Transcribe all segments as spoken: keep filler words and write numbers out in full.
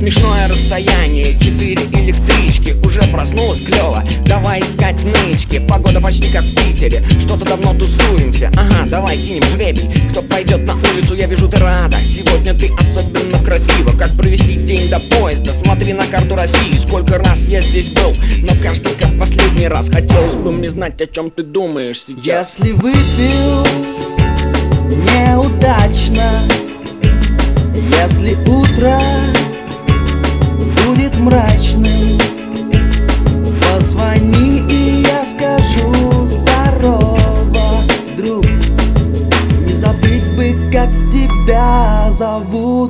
Смешное расстояние, четыре электрички. Уже проснулась клёво, давай искать нычки. Погода почти как в Питере, что-то давно тусуемся. Ага, давай кинем жребий, кто пойдет на улицу, я вижу, ты рада. Сегодня ты особенно красива. Как провести день до поезда? Смотри на карту России, сколько раз я здесь был, но каждый как последний раз. Хотелось бы мне знать, о чем ты думаешь сейчас. Если выпил неудачно, если утро будет мрачным, позвони, и я скажу: здорово, друг. Не забыть бы, как тебя зовут.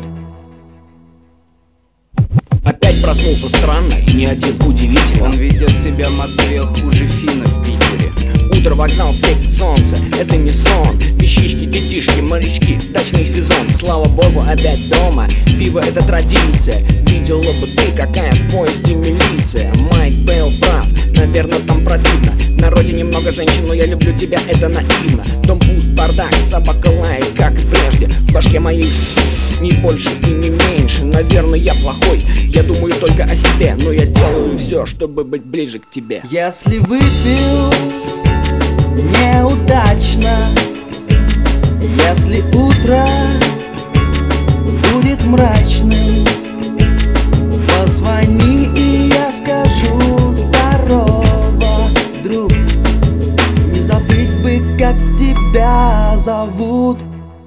Опять проснулся странно и не один удивительно. Он ведет себя в Москве хуже Фина в Питере. Утро, вокзал, светит солнце, это не сон. Вещички, детишки, морячки, дачный сезон. Слава богу, опять дома, пиво это традиция. Видела бы ты, какая в поезде милиция. Майк Бейл прав, наверное там противно. В народе немного женщин, но я люблю тебя, это наивно. Дом пуст, бардак, собака лает, как и прежде. В башке моей ни больше и не меньше. Наверное, я плохой, я думаю только о себе, но я делаю все, чтобы быть ближе к тебе. Если выпил неудачно, если утро будет мрачным, позвони, и я скажу: здорово, друг. Не забыть бы, как тебя зовут.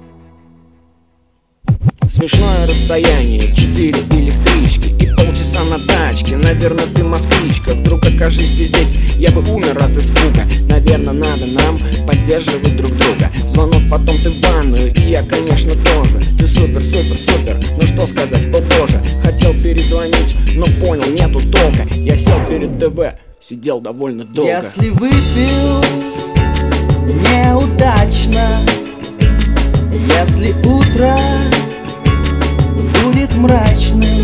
Смешное расстояние, четыре электрички и полчаса на тачке. Наверное, ты москвичка, вдруг окажись ты здесь, я бы умер от испуга. Наверное, надо нам поддерживать друг друга. Звонок, потом ты в ванную, и я, конечно, тоже. Ты супер, супер, супер, ну что сказать, о боже. Хотел перезвонить, но понял, нету толка. Я сел перед ТВ, сидел довольно долго. Если выпил неудачно, если утро будет мрачным,